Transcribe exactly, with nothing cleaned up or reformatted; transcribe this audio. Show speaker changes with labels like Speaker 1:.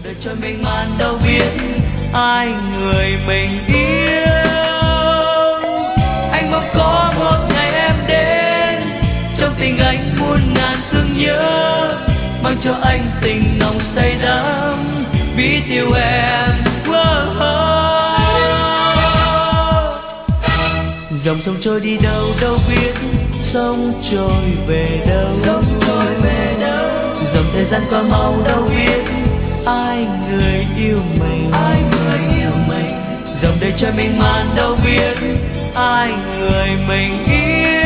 Speaker 1: đời trôi mênh man đâu biết ai người mình yêu. Anh mong có một ngày em đến, trong tình anh muôn ngàn thương nhớ, mang cho anh tình nồng say đắm biết yêu em. Dòng sông trôi đi đâu đâu biết, sông trôi về đâu, sông trôi về đâu. Dòng thời gian qua mau đâu biết ai người yêu mình, ai người yêu mình. Dòng đời trôi mênh man đâu biết ai người mình yêu.